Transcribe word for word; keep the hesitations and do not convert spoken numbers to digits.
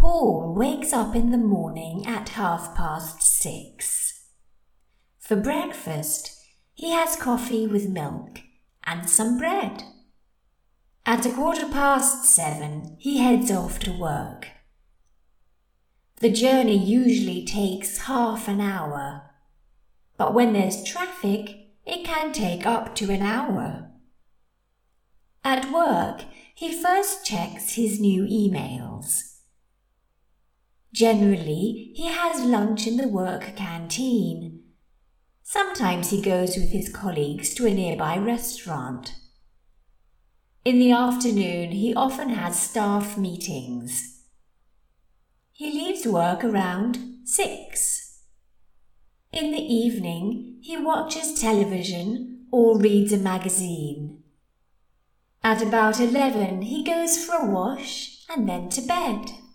Paul wakes up in the morning at half past six. For breakfast, he has coffee with milk and some bread. At a quarter past seven, he heads off to work. The journey usually takes half an hour, but when there's traffic, it can take up to an hour. At work, he first checks his new emails. Generally, he has lunch in the work canteen. Sometimes he goes with his colleagues to a nearby restaurant. In the afternoon, he often has staff meetings. He leaves work around six. In the evening, he watches television or reads a magazine. At about eleven, he goes for a wash and then to bed.